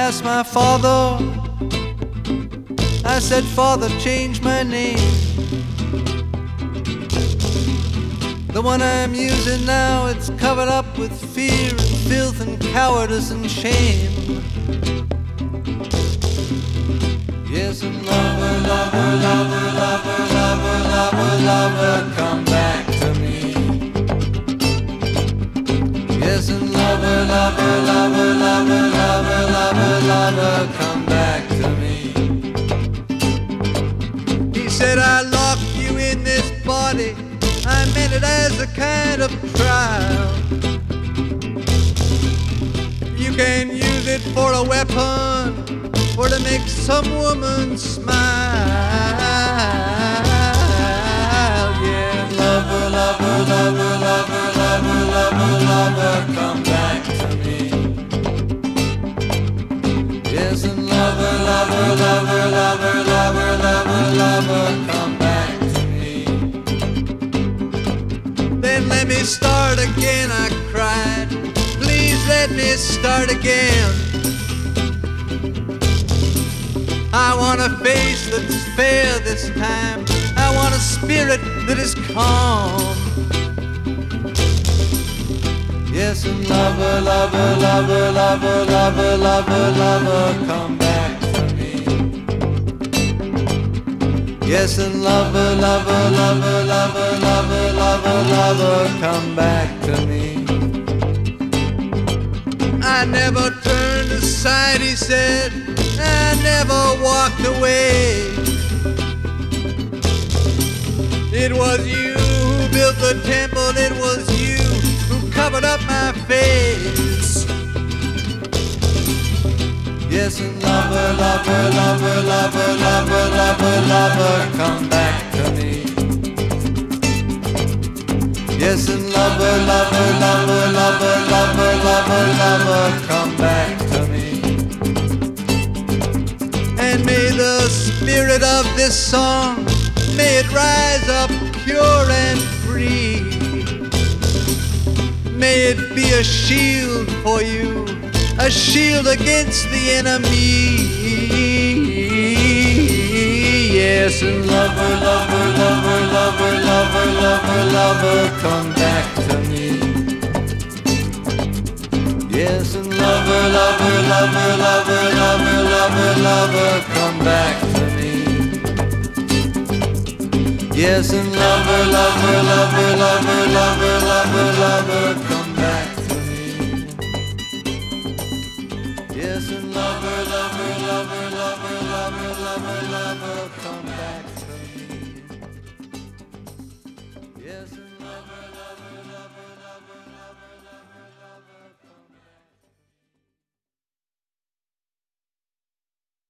asked my father, I said, Father, change my name. The one I'm using now, it's covered up with fear and filth and cowardice and shame. Yes, and lover, lover, lover, lover, lover, lover, lover, come back to me. Yes, and lover, lover, lover, lover, lover, lover, lover, come back to me. He said, I locked you in this body, I meant it as a kind of trial. You can use it for a weapon or to make some woman smile. Yeah, lover, lover, lover, lover, lover, lover, lover, come back to me. Yes, and lover, lover, lover, lover, lover, lover, lover, come back to me. Then let me start again, I cried. Please let me start again. I want a face that's fair this time. I want a spirit that is calm. Yes, and lover, lover, lover, lover, lover, lover, lover, come back to me. Yes, and lover, lover, lover, lover, lover, lover, lover, come back to me. I never turned aside, he said, I never walked away. It was you who built the temple, it was you who covered up my face. Yes, and lover, lover, lover, lover, lover, lover, lover, come back to me. Yes, and lover, lover, lover, lover, lover, lover, lover, come back to me. And may the spirit of this song, may it rise up pure and free. May it be a shield for you, a shield against the enemy. Yes, and lover, lover, lover, lover, lover, lover, lover, come back to me. Yes, and lover, lover, lover, lover, lover, lover, lover, come back to me. Yes, and lover, lover, lover, lover, lover, lover, lover, come back to me. Yes, and lover, lover, lover, lover, lover, lover, lover, come back to me. Yes.